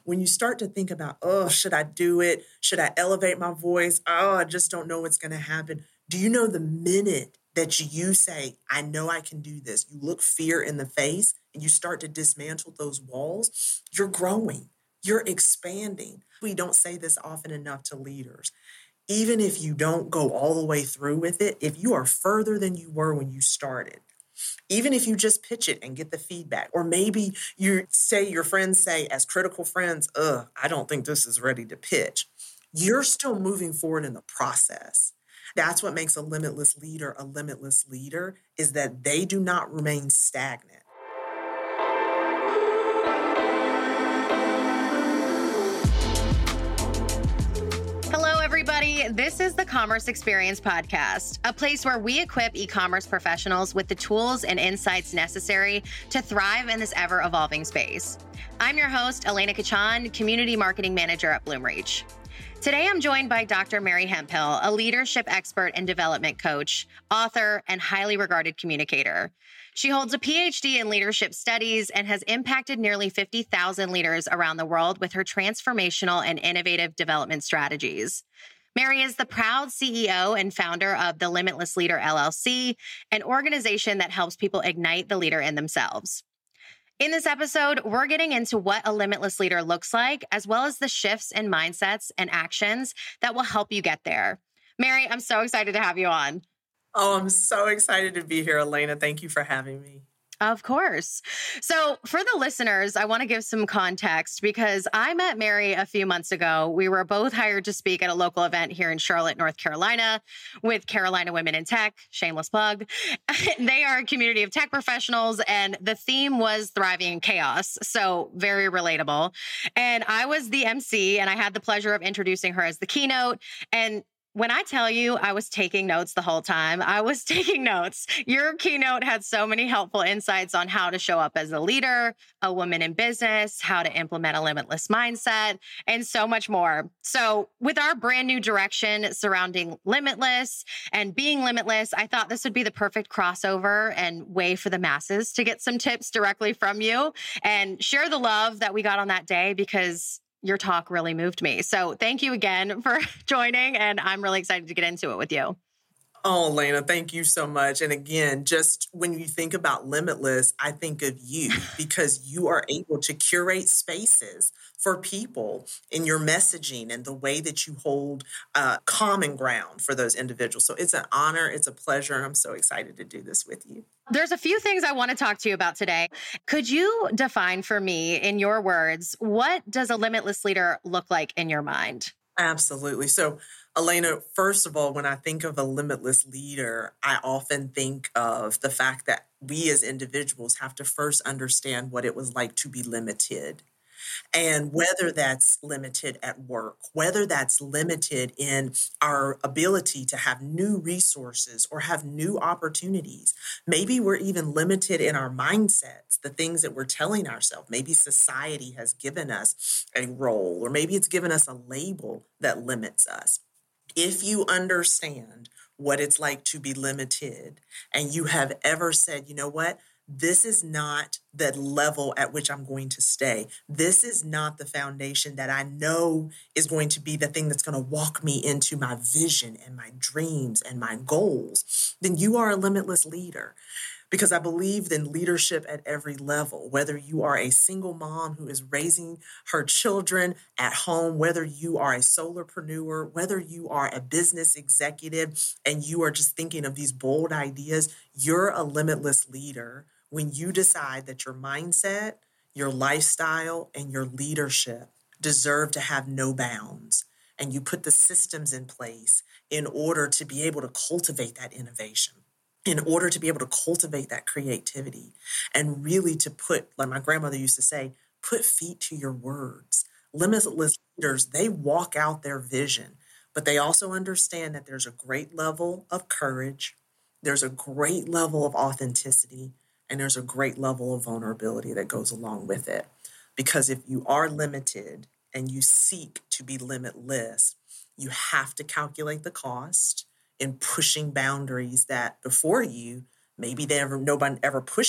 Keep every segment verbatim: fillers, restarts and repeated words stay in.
when you start to think about, oh, should I do it? Should I elevate my voice? Oh, I just don't know what's going to happen. Do you know the minute that you say, I know I can do this, you look fear in the face and you start to dismantle those walls, you're growing, you're expanding. We don't say this often enough to leaders. Even if you don't go all the way through with it, if you are further than you were when you started, even if you just pitch it and get the feedback, or maybe you say your friends say as critical friends, ugh, I don't think this is ready to pitch. You're still moving forward in the process. That's what makes a limitless leader a limitless leader, is that they do not remain stagnant. Everybody, this is the Commerce Experience Podcast, a place where we equip e-commerce professionals with the tools and insights necessary to thrive in this ever-evolving space. I'm your host, Elena Kachan, Community Marketing Manager at Bloomreach. Today, I'm joined by Doctor Mary Hemphill, a leadership expert and development coach, author, and highly regarded communicator. She holds a P H D in leadership studies and has impacted nearly fifty thousand leaders around the world with her transformational and innovative development strategies. Mary is the proud C E O and founder of the Limitless Leader L L C, an organization that helps people ignite the leader in themselves. In this episode, we're getting into what a limitless leader looks like, as well as the shifts in mindsets and actions that will help you get there. Mary, I'm so excited to have you on. Oh, I'm so excited to be here, Elena. Thank you for having me. Of course. So for the listeners, I want to give some context because I met Mary a few months ago. We were both hired to speak at a local event here in Charlotte, North Carolina with Carolina Women in Tech, shameless plug. They are a community of tech professionals and the theme was thriving in chaos. So very relatable. And I was the M C and I had the pleasure of introducing her as the keynote. And when I tell you I was taking notes the whole time, I was taking notes. Your keynote had so many helpful insights on how to show up as a leader, a woman in business, how to implement a limitless mindset, and so much more. So with our brand new direction surrounding limitless and being limitless, I thought this would be the perfect crossover and way for the masses to get some tips directly from you and share the love that we got on that day, because your talk really moved me. So thank you again for joining, and I'm really excited to get into it with you. Oh, Elena, thank you so much. And again, just when you think about limitless, I think of you because you are able to curate spaces for people in your messaging and the way that you hold uh, common ground for those individuals. So it's an honor, it's a pleasure, and I'm so excited to do this with you. There's a few things I want to talk to you about today. Could you define for me, in your words, what does a limitless leader look like in your mind? Absolutely. So, Elena, first of all, when I think of a limitless leader, I often think of the fact that we as individuals have to first understand what it was like to be limited. And whether that's limited at work, whether that's limited in our ability to have new resources or have new opportunities. Maybe we're even limited in our mindsets, the things that we're telling ourselves. Maybe society has given us a role, or maybe it's given us a label that limits us. If you understand what it's like to be limited, and you have ever said, you know what? This is not the level at which I'm going to stay. This is not the foundation that I know is going to be the thing that's going to walk me into my vision and my dreams and my goals. Then you are a limitless leader. Because I believe in leadership at every level, whether you are a single mom who is raising her children at home, whether you are a solopreneur, whether you are a business executive and you are just thinking of these bold ideas, you're a limitless leader when you decide that your mindset, your lifestyle, and your leadership deserve to have no bounds. And you put the systems in place in order to be able to cultivate that innovation, in order to be able to cultivate that creativity, and really to put, like my grandmother used to say, put feet to your words. Limitless leaders, they walk out their vision, but they also understand that there's a great level of courage, there's a great level of authenticity, and there's a great level of vulnerability that goes along with it. Because if you are limited and you seek to be limitless, you have to calculate the cost in pushing boundaries that before you, maybe they ever, nobody ever pushed it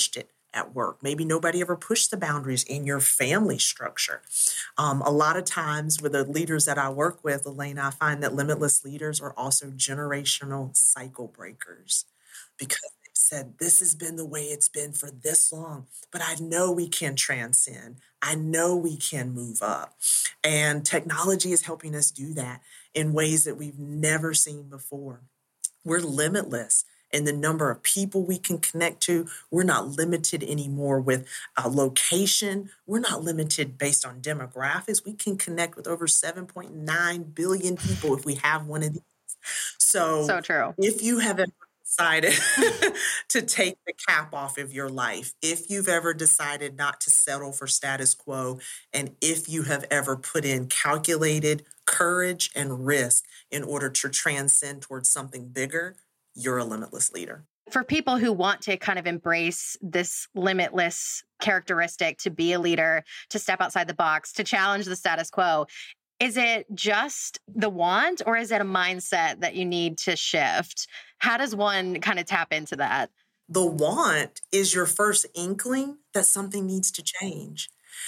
at work. Maybe nobody ever pushed the boundaries in your family structure. Um, a lot of times with the leaders that I work with, Elena, I find that limitless leaders are also generational cycle breakers because they've said, this has been the way it's been for this long, but I know we can transcend. I know we can move up. And technology is helping us do that in ways that we've never seen before. We're limitless in the number of people we can connect to. We're not limited anymore with a location. We're not limited based on demographics. We can connect with over seven point nine billion people if we have one of these. So, so true. If you have ever decided to take the cap off of your life, if you've ever decided not to settle for status quo, and if you have ever put in calculated courage and risk in order to transcend towards something bigger, you're a limitless leader. For people who want to kind of embrace this limitless characteristic to be a leader, to step outside the box, to challenge the status quo, is it just the want, or is it a mindset that you need to shift? How does one kind of tap into that? The want is your first inkling that something needs to change.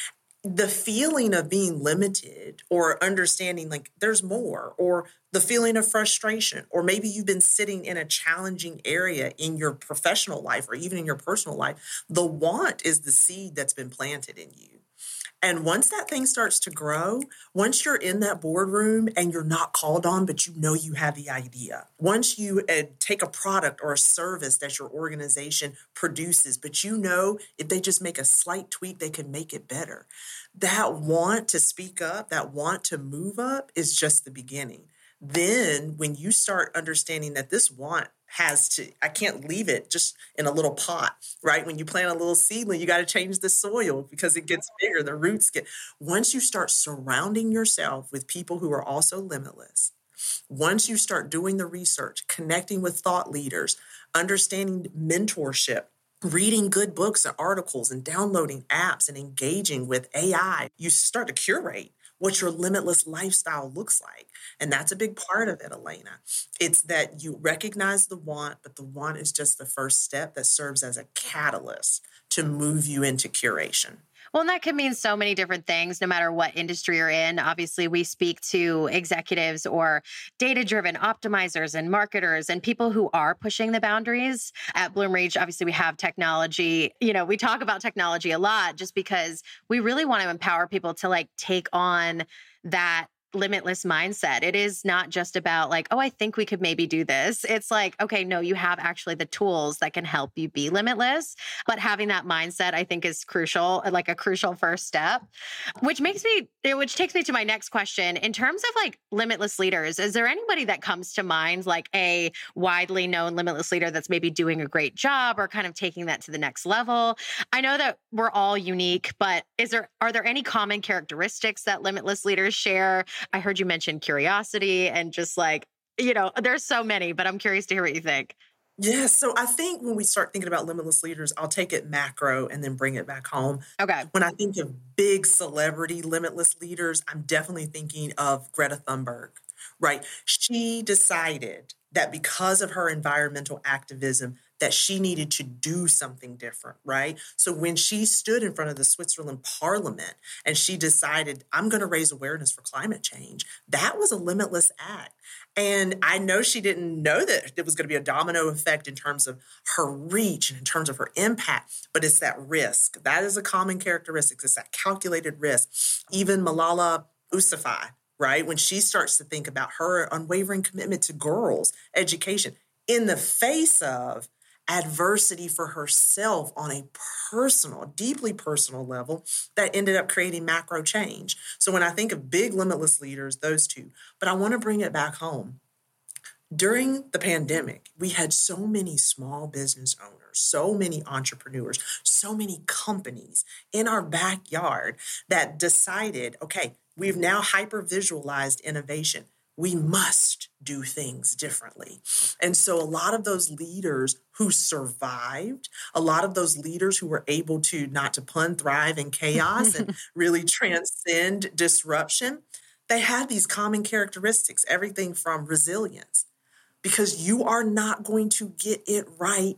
The feeling of being limited or understanding like there's more, or the feeling of frustration, or maybe you've been sitting in a challenging area in your professional life or even in your personal life, the want is the seed that's been planted in you. And once that thing starts to grow, once you're in that boardroom and you're not called on, but you know you have the idea, once you uh, take a product or a service that your organization produces, but you know if they just make a slight tweak, they can make it better. That want to speak up, that want to move up is just the beginning. Then when you start understanding that this want has to, I can't leave it just in a little pot, right? When you plant a little seedling, you got to change the soil because it gets bigger, the roots get, once you start surrounding yourself with people who are also limitless, once you start doing the research, connecting with thought leaders, understanding mentorship, reading good books and articles and downloading apps and engaging with A I, you start to curate what your limitless lifestyle looks like. And that's a big part of it, Elena. It's that you recognize the want, but the want is just the first step that serves as a catalyst to move you into curation. Well, and that can mean so many different things, no matter what industry you're in. Obviously, we speak to executives or data-driven optimizers and marketers and people who are pushing the boundaries. At Bloomreach, obviously, we have technology. You know, we talk about technology a lot just because we really want to empower people to like take on that limitless mindset. It is not just about like, oh, I think we could maybe do this. It's like, okay, no, you have actually the tools that can help you be limitless. But having that mindset, I think, is crucial, like a crucial first step, which makes me, which takes me to my next question. In terms of like limitless leaders, is there anybody that comes to mind, like a widely known limitless leader that's maybe doing a great job or kind of taking that to the next level? I know that we're all unique, but is there, are there any common characteristics that limitless leaders share? I heard you mention curiosity and just like, you know, there's so many, but I'm curious to hear what you think. Yeah, so I think when we start thinking about limitless leaders, I'll take it macro and then bring it back home. Okay. When I think of big celebrity limitless leaders, I'm definitely thinking of Greta Thunberg, right? She decided that because of her environmental activism, that she needed to do something different, right? So when she stood in front of the Switzerland parliament and she decided, I'm going to raise awareness for climate change, that was a limitless act. And I know she didn't know that it was going to be a domino effect in terms of her reach and in terms of her impact, but it's that risk. That is a common characteristic. It's that calculated risk. Even Malala Yousafzai, right? When she starts to think about her unwavering commitment to girls' education in the face of adversity for herself on a personal, deeply personal level that ended up creating macro change. So when I think of big limitless leaders, those two, but I want to bring it back home. During the pandemic, we had so many small business owners, so many entrepreneurs, so many companies in our backyard that decided, okay, we've now hyper visualized innovation. We must do things differently. And so a lot of those leaders who survived, a lot of those leaders who were able to, not to pun, thrive in chaos and really transcend disruption, they had these common characteristics, everything from resilience, because you are not going to get it right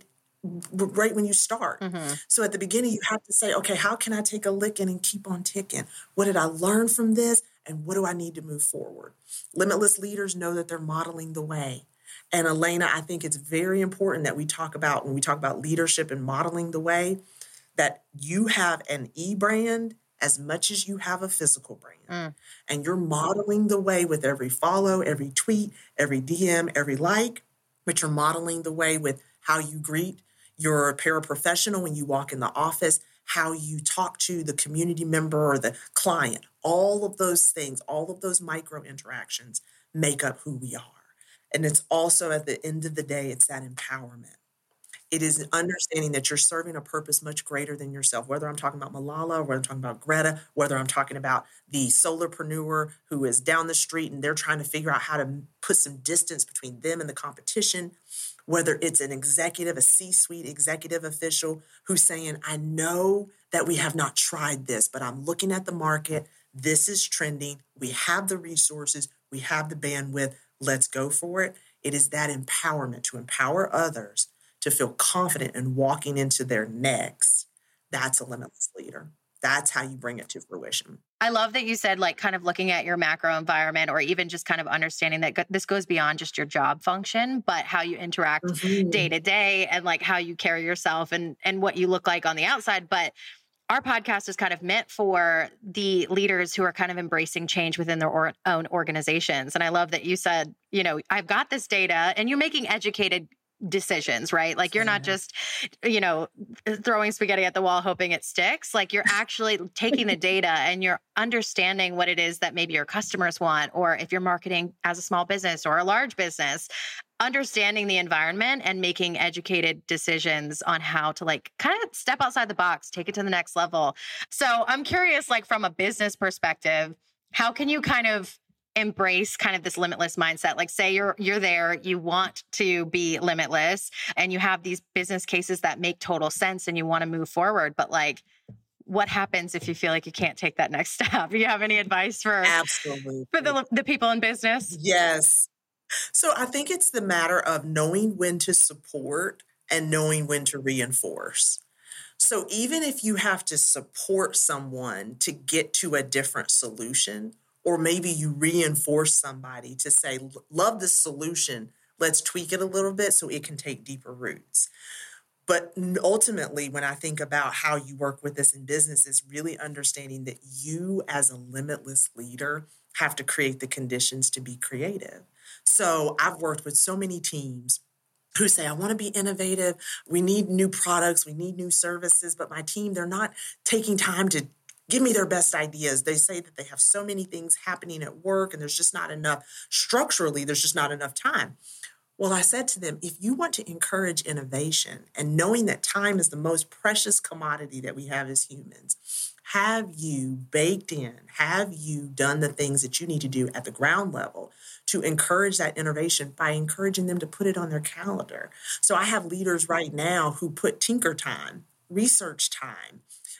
right when you start. Mm-hmm. So at the beginning, you have to say, okay, how can I take a licking and keep on ticking? What did I learn from this? And what do I need to move forward? Limitless leaders know that they're modeling the way. And Elena, I think it's very important that we talk about, when we talk about leadership and modeling the way, that you have an e-brand as much as you have a physical brand. Mm. And you're modeling the way with every follow, every tweet, every D M, every like, but you're modeling the way with how you greet your paraprofessional when you walk in the office, how you talk to the community member or the client. All of those things, all of those micro interactions make up who we are. And it's also, at the end of the day, it's that empowerment. It is understanding that you're serving a purpose much greater than yourself, whether I'm talking about Malala, whether I'm talking about Greta, whether I'm talking about the solopreneur who is down the street and they're trying to figure out how to put some distance between them and the competition, whether it's an executive, a C-suite executive official who's saying, I know that we have not tried this, but I'm looking at the market. This is trending. We have the resources. We have the bandwidth. Let's go for it. It is that empowerment to empower others to feel confident in walking into their next. That's a limitless leader. That's how you bring it to fruition. I love that you said, like, kind of looking at your macro environment, or even just kind of understanding that go- this goes beyond just your job function, but how you interact mm-hmm. day to day, and like how you carry yourself and, and what you look like on the outside. But our podcast is kind of meant for the leaders who are kind of embracing change within their or- own organizations. And I love that you said, you know, I've got this data, and you're making educated decisions, right? Like, you're not just, you know, throwing spaghetti at the wall, hoping it sticks. Like, you're actually taking the data and you're understanding what it is that maybe your customers want, or if you're marketing as a small business or a large business, understanding the environment and making educated decisions on how to, like, kind of step outside the box, take it to the next level. So I'm curious, like, from a business perspective, how can you kind of embrace kind of this limitless mindset? Like, say you're you're there, you want to be limitless, and you have these business cases that make total sense and you want to move forward, but like, what happens if you feel like you can't take that next step? Do you have any advice for Absolutely for the the people in business? Yes. So I think it's the matter of knowing when to support and knowing when to reinforce. So even if you have to support someone to get to a different solution, or maybe you reinforce somebody to say, love this solution, let's tweak it a little bit so it can take deeper roots. But ultimately, when I think about how you work with this in business, is really understanding that you as a limitless leader have to create the conditions to be creative. So I've worked with so many teams who say, I want to be innovative. We need new products. We need new services. But my team, they're not taking time to give me their best ideas. They say that they have so many things happening at work and there's just not enough, structurally, there's just not enough time. Well, I said to them, if you want to encourage innovation and knowing that time is the most precious commodity that we have as humans, have you baked in, have you done the things that you need to do at the ground level to encourage that innovation by encouraging them to put it on their calendar? So I have leaders right now who put tinker time, research time,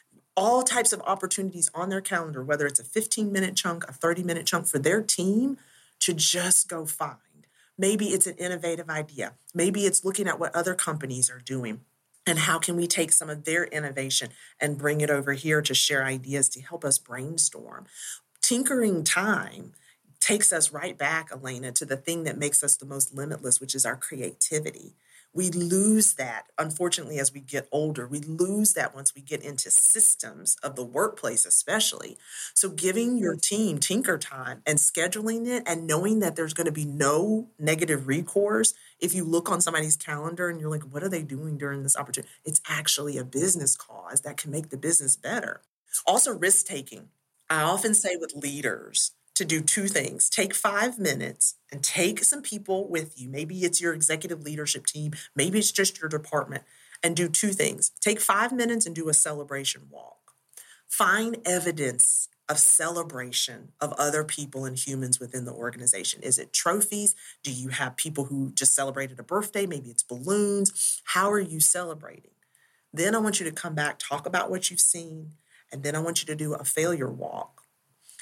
all types of opportunities on their calendar, whether it's a fifteen minute chunk, a thirty minute chunk for their team to just go find. Maybe it's an innovative idea. Maybe it's looking at what other companies are doing and how can we take some of their innovation and bring it over here to share ideas to help us brainstorm. Tinkering time takes us right back, Elena, to the thing that makes us the most limitless, which is our creativity. We lose that, unfortunately, as we get older. We lose that once we get into systems of the workplace, especially. So giving your team tinker time and scheduling it and knowing that there's going to be no negative recourse. If you look on somebody's calendar and you're like, what are they doing during this opportunity? It's actually a business cause that can make the business better. Also, risk-taking. I often say with leaders, to do two things. Take five minutes and take some people with you. Maybe it's your executive leadership team. Maybe it's just your department. And do two things. Take five minutes and do a celebration walk. Find evidence of celebration of other people and humans within the organization. Is it trophies? Do you have people who just celebrated a birthday? Maybe it's balloons. How are you celebrating? Then I want you to come back, talk about what you've seen, and then I want you to do a failure walk.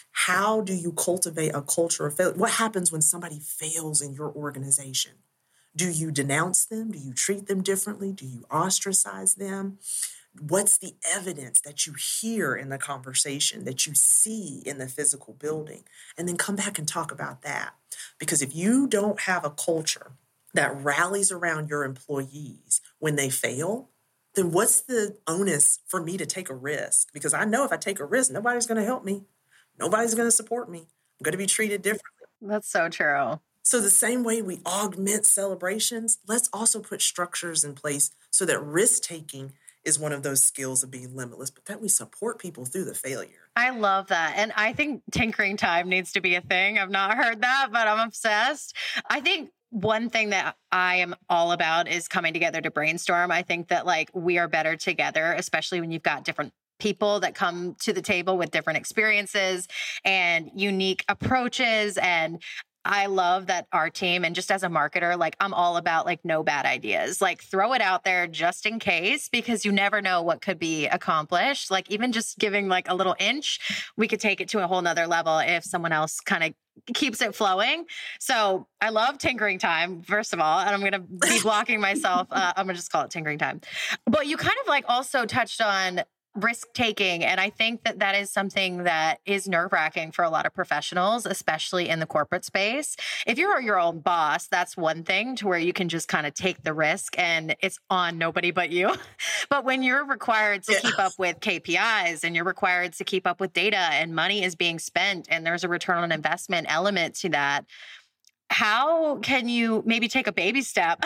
How do you cultivate a culture of failure? What happens when somebody fails in your organization? Do you denounce them? Do you treat them differently? Do you ostracize them? What's the evidence that you hear in the conversation, that you see in the physical building? And then come back and talk about that. Because if you don't have a culture that rallies around your employees when they fail, then what's the onus for me to take a risk? Because I know if I take a risk, nobody's going to help me. Nobody's going to support me. I'm going to be treated differently. That's so true. So the same way we augment celebrations, let's also put structures in place so that risk-taking is one of those skills of being limitless, but that we support people through the failure. I love that. And I think tinkering time needs to be a thing. I've not heard that, but I'm obsessed. I think one thing that I am all about is coming together to brainstorm. I think that like we are better together, especially when you've got different people that come to the table with different experiences and unique approaches. And I love that our team, and just as a marketer, like I'm all about like no bad ideas, like throw it out there just in case, because you never know what could be accomplished. Like even just giving like a little inch, we could take it to a whole nother level if someone else kind of keeps it flowing. So I love tinkering time, first of all, and I'm going to be blocking myself. Uh, I'm going to just call it tinkering time. But you kind of like also touched on risk taking. And I think that that is something that is nerve wracking for a lot of professionals, especially in the corporate space. If you're your own boss, that's one thing to where you can just kind of take the risk and it's on nobody but you. But when you're required to yeah. keep up with K P Is and you're required to keep up with data and money is being spent and there's a return on investment element to that, how can you maybe take a baby step?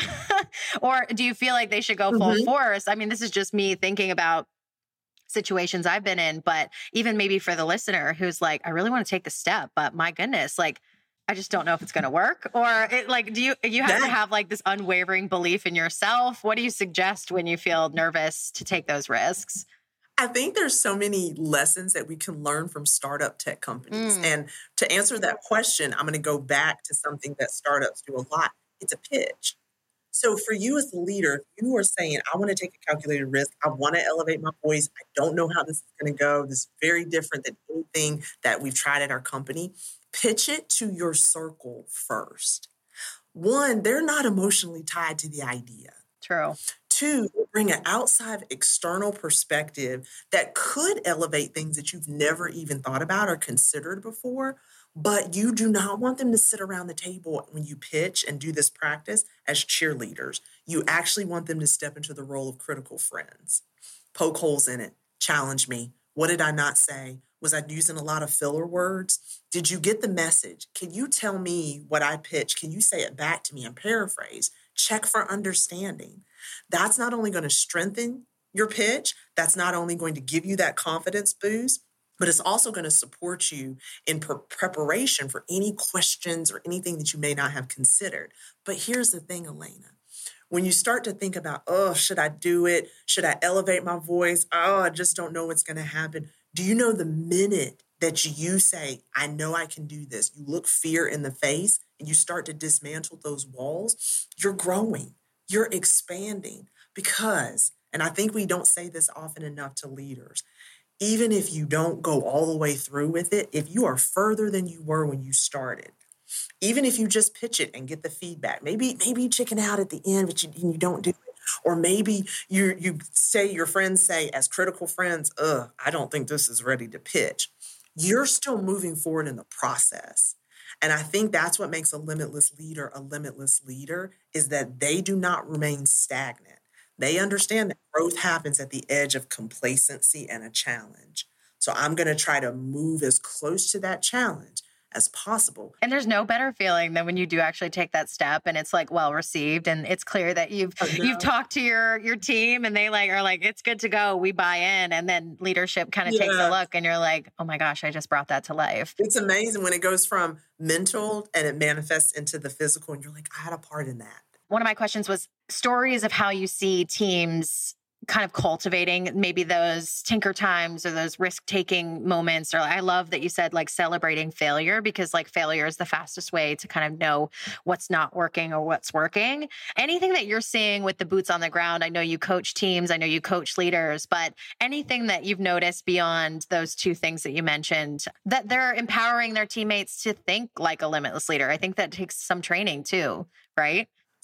Or do you feel like they should go full mm-hmm. force? I mean, this is just me thinking about situations I've been in, but even maybe for the listener who's like, I really want to take the step, but my goodness, like, I just don't know if it's going to work. Or it, like, do you, you have yeah. to have like this unwavering belief in yourself? What do you suggest when you feel nervous to take those risks? I think there's so many lessons that we can learn from startup tech companies. Mm. And to answer that question, I'm going to go back to something that startups do a lot. It's a pitch. So for you as the leader, if you are saying, I want to take a calculated risk, I want to elevate my voice, I don't know how this is going to go, this is very different than anything that we've tried at our company, pitch it to your circle first. One, they're not emotionally tied to the idea. True. Two, bring an outside external perspective that could elevate things that you've never even thought about or considered before. But you do not want them to sit around the table when you pitch and do this practice as cheerleaders. You actually want them to step into the role of critical friends. Poke holes in it. Challenge me. What did I not say? Was I using a lot of filler words? Did you get the message? Can you tell me what I pitched? Can you say it back to me and paraphrase? Check for understanding. That's not only going to strengthen your pitch, that's not only going to give you that confidence boost, but it's also going to support you in pre- preparation for any questions or anything that you may not have considered. But here's the thing, Elena. When you start to think about, oh, should I do it? Should I elevate my voice? Oh, I just don't know what's going to happen. Do you know the minute that you say, I know I can do this, you look fear in the face and you start to dismantle those walls, you're growing, you're expanding because, and I think we don't say this often enough to leaders, even if you don't go all the way through with it, if you are further than you were when you started, even if you just pitch it and get the feedback, maybe maybe you chicken out at the end, but you, you don't do it. Or maybe you you say, your friends say, as critical friends, ugh, I don't think this is ready to pitch. You're still moving forward in the process. And I think that's what makes a limitless leader a limitless leader, is that they do not remain stagnant. They understand that growth happens at the edge of complacency and a challenge. So I'm going to try to move as close to that challenge as possible. And there's no better feeling than when you do actually take that step and it's like well received and it's clear that you've oh, no. you've talked to your your team and they like are like, it's good to go, we buy in, and then leadership kind of yeah. takes a look and you're like, oh my gosh, I just brought that to life. It's amazing when it goes from mental and it manifests into the physical and you're like, I had a part in that. One of my questions was stories of how you see teams kind of cultivating maybe those tinker times or those risk-taking moments. Or I love that you said like celebrating failure, because like failure is the fastest way to kind of know what's not working or what's working. Anything that you're seeing with the boots on the ground, I know you coach teams, I know you coach leaders, but anything that you've noticed beyond those two things that you mentioned, that they're empowering their teammates to think like a limitless leader. I think that takes some training too, right?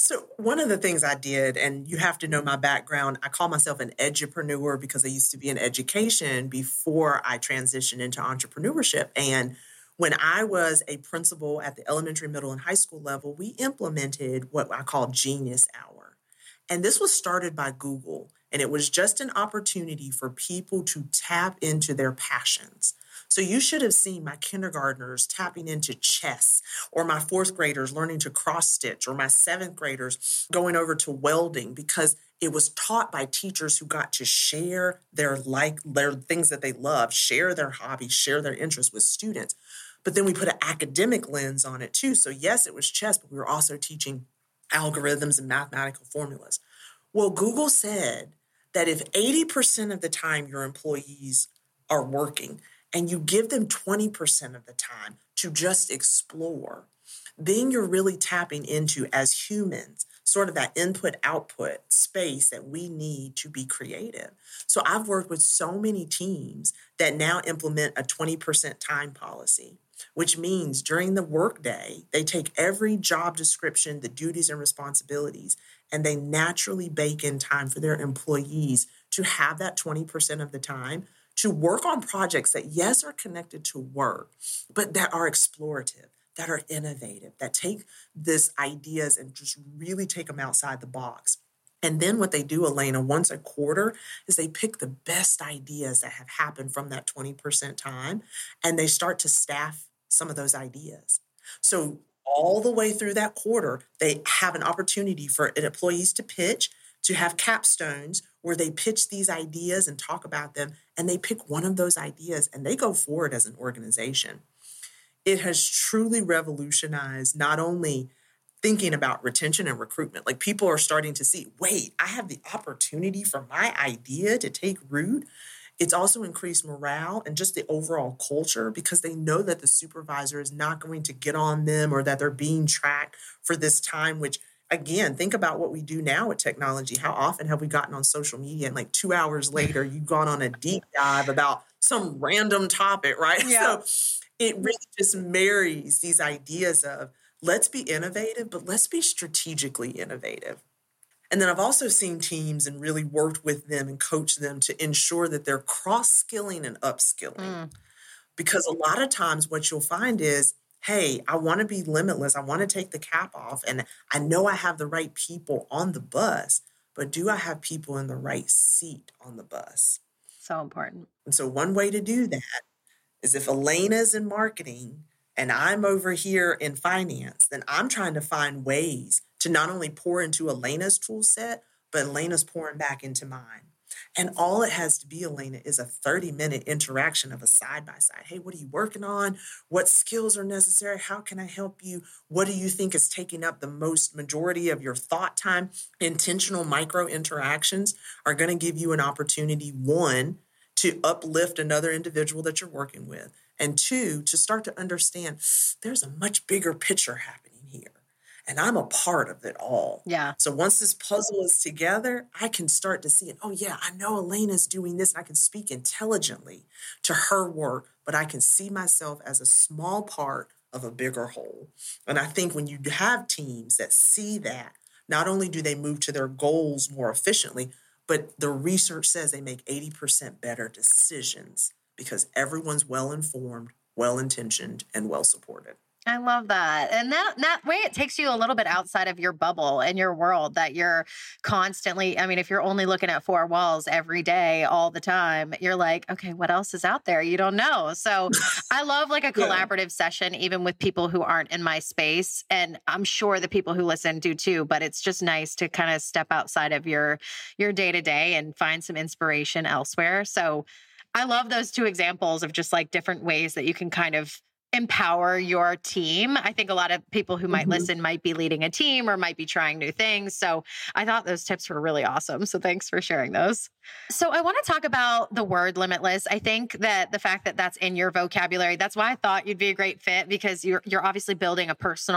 So one of the things I did, and you have to know my background, I call myself an edupreneur because I used to be in education before I transitioned into entrepreneurship. And when I was a principal at the elementary, middle, and high school level, we implemented what I call Genius Hour. And this was started by Google. And it was just an opportunity for people to tap into their passions. So you should have seen my kindergartners tapping into chess, or my fourth graders learning to cross stitch, or my seventh graders going over to welding, because it was taught by teachers who got to share their like their things that they love, share their hobbies, share their interests with students. But then we put an academic lens on it too. So yes, it was chess, but we were also teaching algorithms and mathematical formulas. Well, Google said that if eighty percent of the time your employees are working and you give them twenty percent of the time to just explore, then you're really tapping into, as humans, sort of that input-output space that we need to be creative. So I've worked with so many teams that now implement a twenty percent time policy, which means during the workday, they take every job description, the duties and responsibilities, and they naturally bake in time for their employees to have that twenty percent of the time to work on projects that, yes, are connected to work, but that are explorative, that are innovative, that take these ideas and just really take them outside the box. And then what they do, Elena, once a quarter, is they pick the best ideas that have happened from that twenty percent time, and they start to staff some of those ideas. So all the way through that quarter, they have an opportunity for employees to pitch, to have capstones where they pitch these ideas and talk about them, and they pick one of those ideas and they go forward as an organization. It has truly revolutionized not only thinking about retention and recruitment. Like, people are starting to see, wait, I have the opportunity for my idea to take root. It's also increased morale and just the overall culture, because they know that the supervisor is not going to get on them, or that they're being tracked for this time, which, again, think about what we do now with technology. How often have we gotten on social media and like two hours later, you've gone on a deep dive about some random topic, right? Yeah. So it really just marries these ideas of, let's be innovative, but let's be strategically innovative. And then I've also seen teams and really worked with them and coached them to ensure that they're cross-skilling and upskilling. Mm. Because a lot of times what you'll find is, hey, I want to be limitless. I want to take the cap off. And I know I have the right people on the bus, but do I have people in the right seat on the bus? So important. And so one way to do that is, if Elena's in marketing and I'm over here in finance, then I'm trying to find ways to not only pour into Elena's tool set, but Elena's pouring back into mine. And all it has to be, Elena, is a thirty-minute interaction of a side-by-side. Hey, what are you working on? What skills are necessary? How can I help you? What do you think is taking up the most majority of your thought time? Intentional micro interactions are going to give you an opportunity, one, to uplift another individual that you're working with, and two, to start to understand there's a much bigger picture happening here, and I'm a part of it all. Yeah. So once this puzzle is together, I can start to see it. Oh yeah, I know Elena's doing this, and I can speak intelligently to her work, but I can see myself as a small part of a bigger whole. And I think when you have teams that see that, not only do they move to their goals more efficiently, but the research says they make eighty percent better decisions because everyone's well-informed, well-intentioned, and well-supported. I love that. And that that way it takes you a little bit outside of your bubble and your world that you're constantly, I mean, if you're only looking at four walls every day, all the time, you're like, okay, what else is out there? You don't know. So I love like a collaborative yeah. session, even with people who aren't in my space. And I'm sure the people who listen do too, but it's just nice to kind of step outside of your, your day to day and find some inspiration elsewhere. So I love those two examples of just like different ways that you can kind of empower your team. I think a lot of people who might mm-hmm. listen might be leading a team or might be trying new things. So I thought those tips were really awesome. So thanks for sharing those. So I want to talk about the word limitless. I think that the fact that that's in your vocabulary, that's why I thought you'd be a great fit, because you're you're obviously building a personal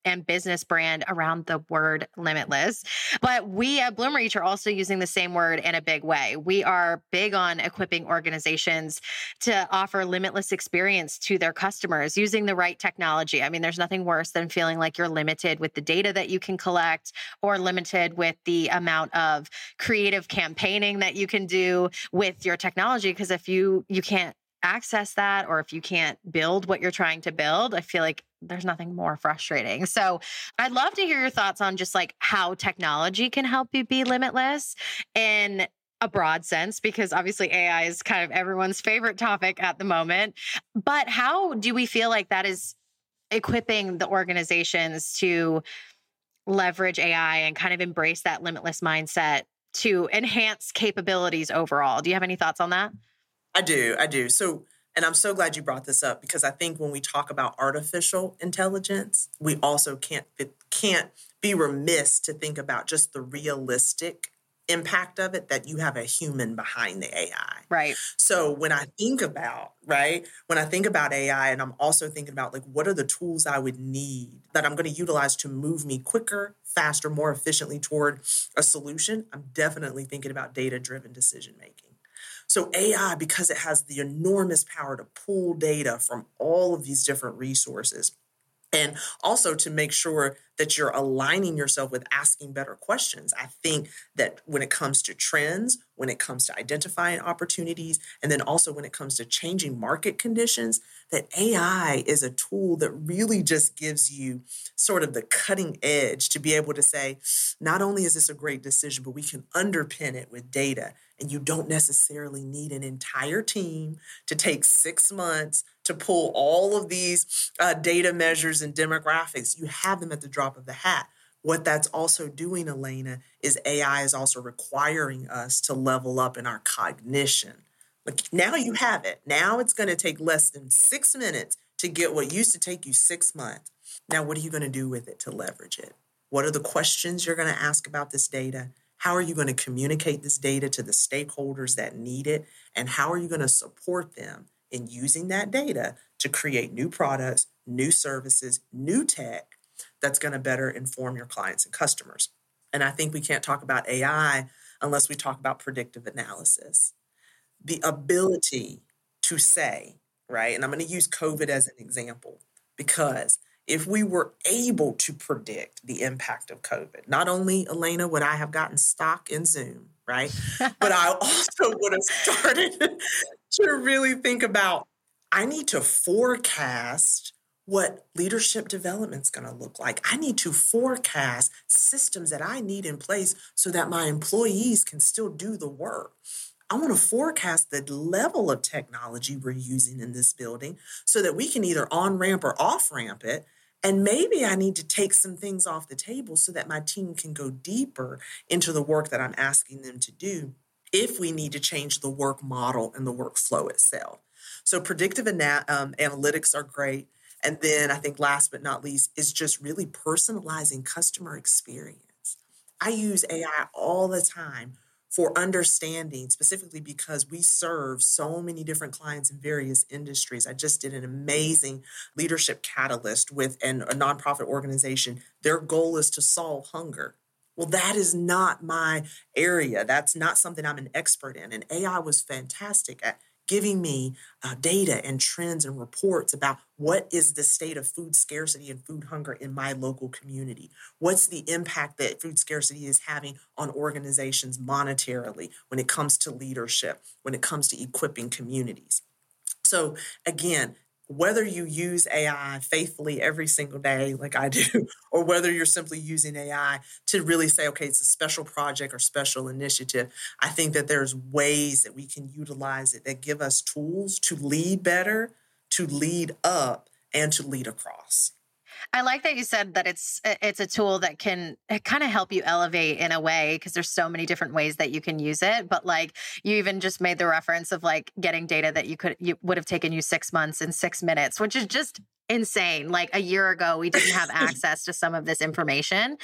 and business brand around the word limitless. But we at Bloomreach are also using the same word in a big way. We are big on equipping organizations to offer limitless experience to their customers using the right technology. I mean, there's nothing worse than feeling like you're limited with the data that you can collect or limited with the amount of creative campaigning that you can do with your technology. Because if you you can't access that, or if you can't build what you're trying to build, I feel like there's nothing more frustrating. So I'd love to hear your thoughts on just like how technology can help you be limitless in a broad sense, because obviously A I is kind of everyone's favorite topic at the moment. But how do we feel like that is equipping the organizations to leverage A I and kind of embrace that limitless mindset to enhance capabilities overall? Do you have any thoughts on that? I do. I do. So, and I'm so glad you brought this up, because I think when we talk about artificial intelligence, we also can't can't be remiss to think about just the realistic impact of it, that you have a human behind the A I. Right. So when I think about, right, when I think about A I, and I'm also thinking about like, what are the tools I would need that I'm going to utilize to move me quicker, faster, more efficiently toward a solution, I'm definitely thinking about data-driven decision making. So A I, because it has the enormous power to pull data from all of these different resources, and also to make sure that you're aligning yourself with asking better questions. I think that when it comes to trends, when it comes to identifying opportunities, and then also when it comes to changing market conditions, that A I is a tool that really just gives you sort of the cutting edge to be able to say, not only is this a great decision, but we can underpin it with data. And you don't necessarily need an entire team to take six months to pull all of these uh, data measures and demographics. You have them at the drop of the hat. What that's also doing, Elena, is A I is also requiring us to level up in our cognition. Like now you have it. Now it's going to take less than six minutes to get what used to take you six months. Now, what are you going to do with it to leverage it? What are the questions you're going to ask about this data? How are you going to communicate this data to the stakeholders that need it? And how are you going to support them in using that data to create new products, new services, new tech that's going to better inform your clients and customers? And I think we can't talk about A I unless we talk about predictive analysis. The ability to say, right, and I'm going to use COVID as an example, because if we were able to predict the impact of COVID, not only, Elena, would I have gotten stock in Zoom, right? But I also would have started to really think about, I need to forecast what leadership development's going to look like. I need to forecast systems that I need in place so that my employees can still do the work. I want to forecast the level of technology we're using in this building so that we can either on-ramp or off-ramp it. And maybe I need to take some things off the table so that my team can go deeper into the work that I'm asking them to do if we need to change the work model and the workflow itself. So predictive ana- um, analytics are great. And then I think last but not least is just really personalizing customer experience. I use A I all the time for understanding, specifically because we serve so many different clients in various industries. I just did an amazing leadership catalyst with an, a nonprofit organization. Their goal is to solve hunger. Well, that is not my area. That's not something I'm an expert in. And A I was fantastic at giving me uh, data and trends and reports about what is the state of food scarcity and food hunger in my local community. What's the impact that food scarcity is having on organizations monetarily when it comes to leadership, when it comes to equipping communities. So again, whether you use A I faithfully every single day, like I do, or whether you're simply using A I to really say, okay, it's a special project or special initiative, I think that there's ways that we can utilize it that give us tools to lead better, to lead up, and to lead across. I like that you said that it's it's a tool that can kind of help you elevate in a way, because there's so many different ways that you can use it. But like you even just made the reference of like getting data that you could you would have taken you six months in six minutes, which is just insane. Like a year ago, we didn't have access to some of this information.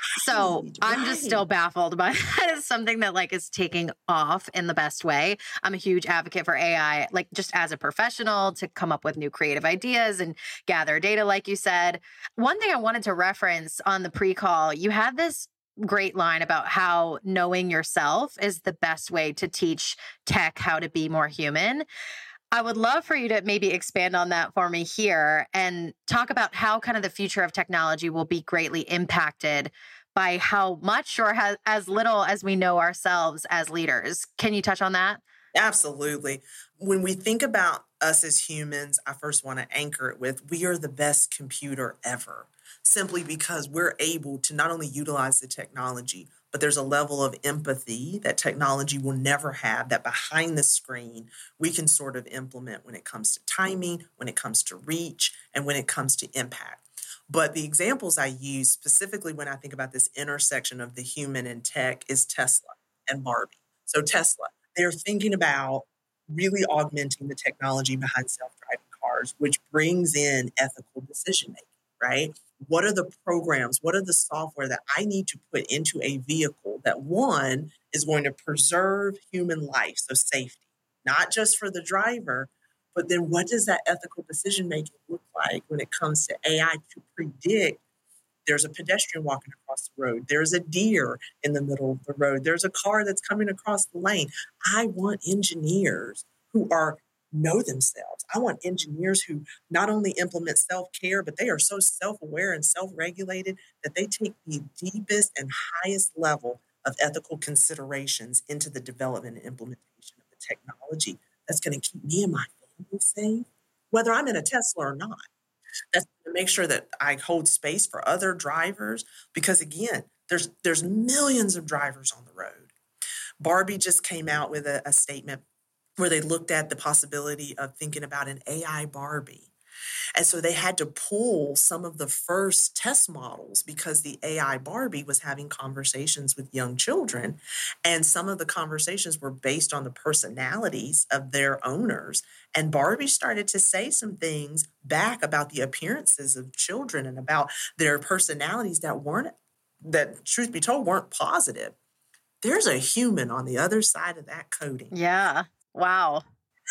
So Right, I'm just still right. baffled by that. It's something that like is taking off in the best way. I'm a huge advocate for A I, like just as a professional to come up with new creative ideas and gather data, like you said. One thing I wanted to reference on the pre-call, you had this great line about how knowing yourself is the best way to teach tech how to be more human. I would love for you to maybe expand on that for me here and talk about how kind of the future of technology will be greatly impacted by how much or has, as little as we know ourselves as leaders. Can you touch on that? Absolutely. When we think about us as humans, I first want to anchor it with we are the best computer ever, simply because we're able to not only utilize the technology, but there's a level of empathy that technology will never have that behind the screen we can sort of implement when it comes to timing, when it comes to reach, and when it comes to impact. But the examples I use specifically when I think about this intersection of the human and tech is Tesla and Barbie. So Tesla, they're thinking about really augmenting the technology behind self-driving cars, which brings in ethical decision making, right? What are the programs? What are the software that I need to put into a vehicle that one is going to preserve human life, so safety, not just for the driver, but then what does that ethical decision making look like when it comes to A I to predict there's a pedestrian walking across the road, there's a deer in the middle of the road, there's a car that's coming across the lane. I want engineers who are know themselves. I want engineers who not only implement self-care, but they are so self-aware and self-regulated that they take the deepest and highest level of ethical considerations into the development and implementation of the technology that's going to keep me and my family safe, whether I'm in a Tesla or not. That's to make sure that I hold space for other drivers because again, there's there's millions of drivers on the road. Barbie just came out with a, a statement where they looked at the possibility of thinking about an A I Barbie. And so they had to pull some of the first test models because the A I Barbie was having conversations with young children. And some of the conversations were based on the personalities of their owners. And Barbie started to say some things back about the appearances of children and about their personalities that weren't, that truth be told, weren't positive. There's a human on the other side of that coding. Yeah. Wow.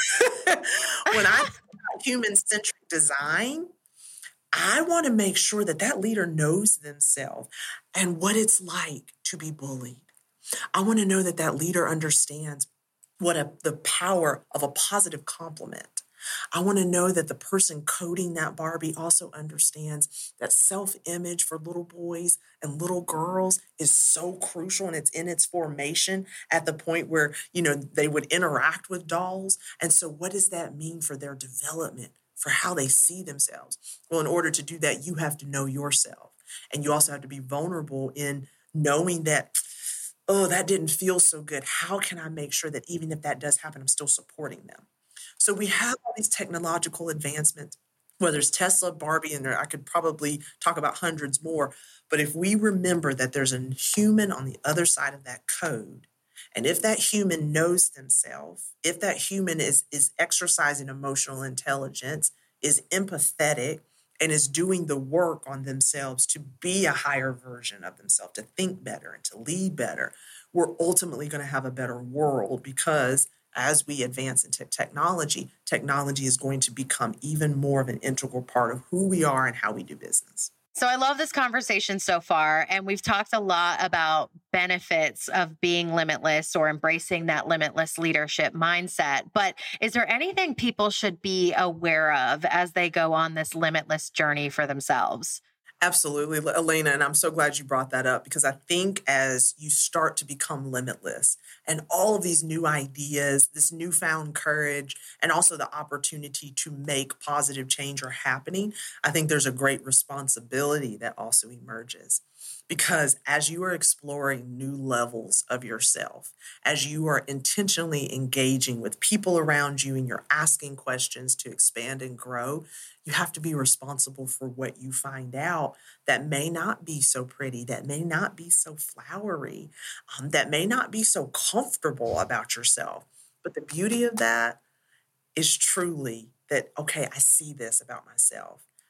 When I think about human-centric design, I want to make sure that that leader knows themselves and what it's like to be bullied. I want to know that that leader understands what a, the power of a positive compliment. I want to know that the person coding that Barbie also understands that self-image for little boys and little girls is so crucial and it's in its formation at the point where, you know, they would interact with dolls. And so what does that mean for their development, for how they see themselves? Well, in order to do that, you have to know yourself. And you also have to be vulnerable in knowing that, oh, that didn't feel so good. How can I make sure that even if that does happen, I'm still supporting them? So we have all these technological advancements, whether it's Tesla, Barbie, and there, I could probably talk about hundreds more. But if we remember that there's a human on the other side of that code, and if that human knows themselves, if that human is, is exercising emotional intelligence, is empathetic, and is doing the work on themselves to be a higher version of themselves, to think better and to lead better, we're ultimately going to have a better world because as we advance into technology, technology is going to become even more of an integral part of who we are and how we do business. So I love this conversation so far, and we've talked a lot about benefits of being limitless or embracing that limitless leadership mindset. But is there anything people should be aware of as they go on this limitless journey for themselves? Absolutely, Elena, and I'm so glad you brought that up because I think as you start to become limitless and all of these new ideas, this newfound courage, and also the opportunity to make positive change are happening, I think there's a great responsibility that also emerges. Because as you are exploring new levels of yourself, as you are intentionally engaging with people around you and you're asking questions to expand and grow, you have to be responsible for what you find out that may not be so pretty, that may not be so flowery, um, that may not be so comfortable about yourself. But the beauty of that is truly that, okay, I see this about myself.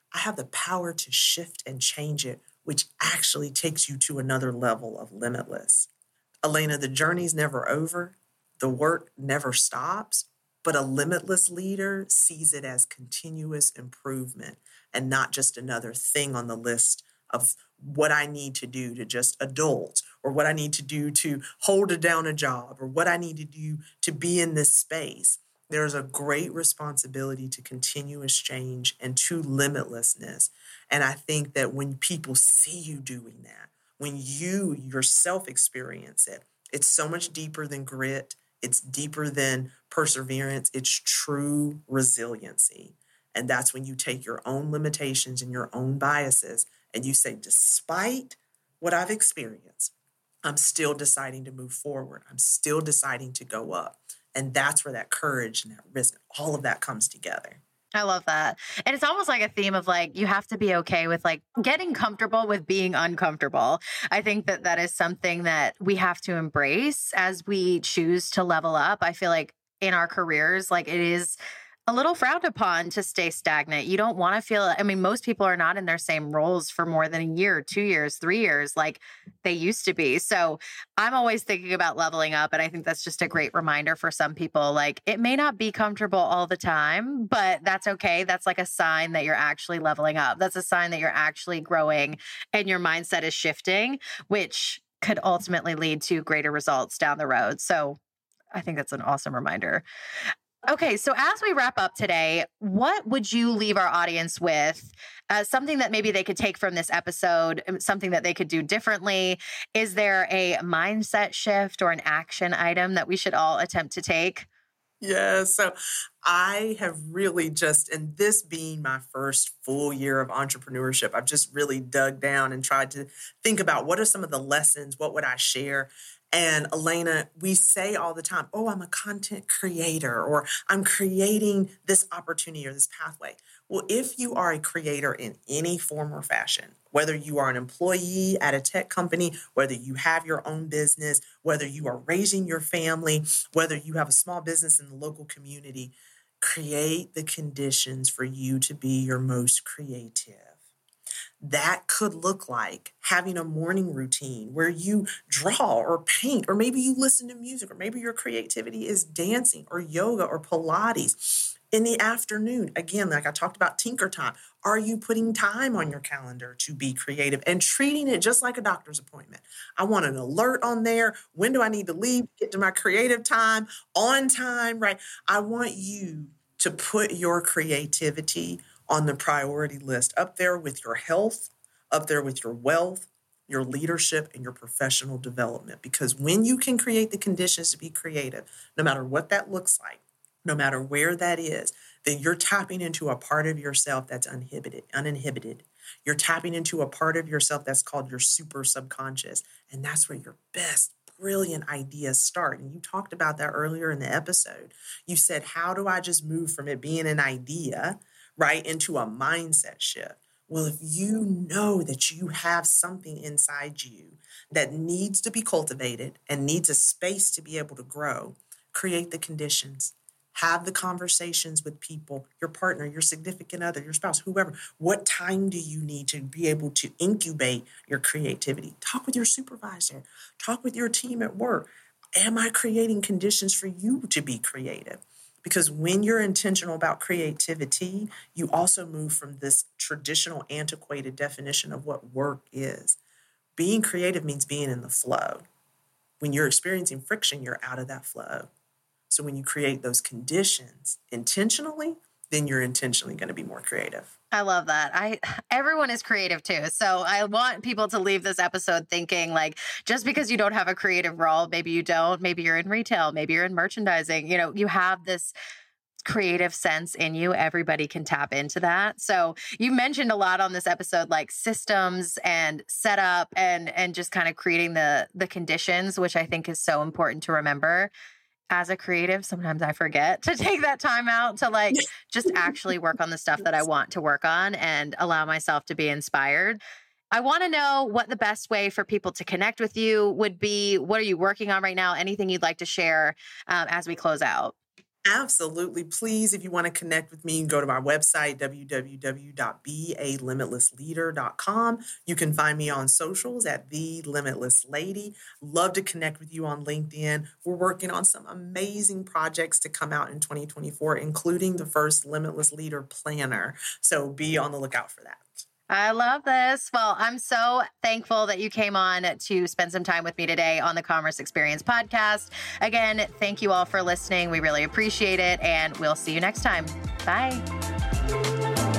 I have the power to shift and change it, which actually takes you to another level of limitless. Elena, the journey's never over. The work never stops, but a limitless leader sees it as continuous improvement and not just another thing on the list of what I need to do to just adult, or what I need to do to hold down a job, or what I need to do to be in this space. There's a great responsibility to continuous change and to limitlessness. And I think that when people see you doing that, when you yourself experience it, it's so much deeper than grit. It's deeper than perseverance. It's true resiliency. And that's when you take your own limitations and your own biases and you say, despite what I've experienced, I'm still deciding to move forward. I'm still deciding to go up. And that's where that courage and that risk, all of that comes together. I love that. And it's almost like a theme of like, you have to be okay with like getting comfortable with being uncomfortable. I think that that is something that we have to embrace as we choose to level up. I feel like in our careers, like it is a little frowned upon to stay stagnant. You don't want to feel, I mean, most people are not in their same roles for more than a year, two years, three years, like they used to be. So I'm always thinking about leveling up. And I think that's just a great reminder for some people. Like it may not be comfortable all the time, but that's okay. That's like a sign that you're actually leveling up. That's a sign that you're actually growing and your mindset is shifting, which could ultimately lead to greater results down the road. So I think that's an awesome reminder. Okay, so as we wrap up today, what would you leave our audience with? Uh, something that maybe they could take from this episode, something that they could do differently? Is there a mindset shift or an action item that we should all attempt to take? Yeah, so I have really just, and this being my first full year of entrepreneurship, I've just really dug down and tried to think about what are some of the lessons, what would I share? And Elena, we say all the time, oh, I'm a content creator, or I'm creating this opportunity or this pathway. Well, if you are a creator in any form or fashion, whether you are an employee at a tech company, whether you have your own business, whether you are raising your family, whether you have a small business in the local community, create the conditions for you to be your most creative. That could look like having a morning routine where you draw or paint, or maybe you listen to music, or maybe your creativity is dancing or yoga or Pilates. In the afternoon, again, like I talked about Tinker Time, are you putting time on your calendar to be creative and treating it just like a doctor's appointment? I want an alert on there. When do I need to leave to get to my creative time? On time, right? I want you to put your creativity on the priority list, up there with your health, up there with your wealth, your leadership, and your professional development. Because when you can create the conditions to be creative, no matter what that looks like, no matter where that is, then you're tapping into a part of yourself that's uninhibited, uninhibited. You're tapping into a part of yourself that's called your super subconscious. And that's where your best, brilliant ideas start. And you talked about that earlier in the episode. You said, how do I just move from it being an idea, right, into a mindset shift? Well, if you know that you have something inside you that needs to be cultivated and needs a space to be able to grow, create the conditions. Have the conversations with people, your partner, your significant other, your spouse, whoever. What time do you need to be able to incubate your creativity? Talk with your supervisor. Talk with your team at work. Am I creating conditions for you to be creative? Because when you're intentional about creativity, you also move from this traditional, antiquated definition of what work is. Being creative means being in the flow. When you're experiencing friction, you're out of that flow. So when you create those conditions intentionally, then you're intentionally going to be more creative. I love that. I everyone is creative too. So I want people to leave this episode thinking like, just because you don't have a creative role, maybe you don't, maybe you're in retail, maybe you're in merchandising, you know, you have this creative sense in you. Everybody can tap into that. So you mentioned a lot on this episode, like systems and setup and and just kind of creating the the conditions, which I think is so important to remember. As a creative, sometimes I forget to take that time out to like just actually work on the stuff that I want to work on and allow myself to be inspired. I want to know what the best way for people to connect with you would be. What are you working on right now? Anything you'd like to share um, as we close out? Absolutely. Please, if you want to connect with me, you can go to my website, w w w dot be a limitless leader dot com. You can find me on socials at The Limitless Lady. Love to connect with you on LinkedIn. We're working on some amazing projects to come out in twenty twenty-four, including the first Limitless Leader Planner. So be on the lookout for that. I love this. Well, I'm so thankful that you came on to spend some time with me today on the Commerce Experience podcast. Again, thank you all for listening. We really appreciate it, and we'll see you next time. Bye.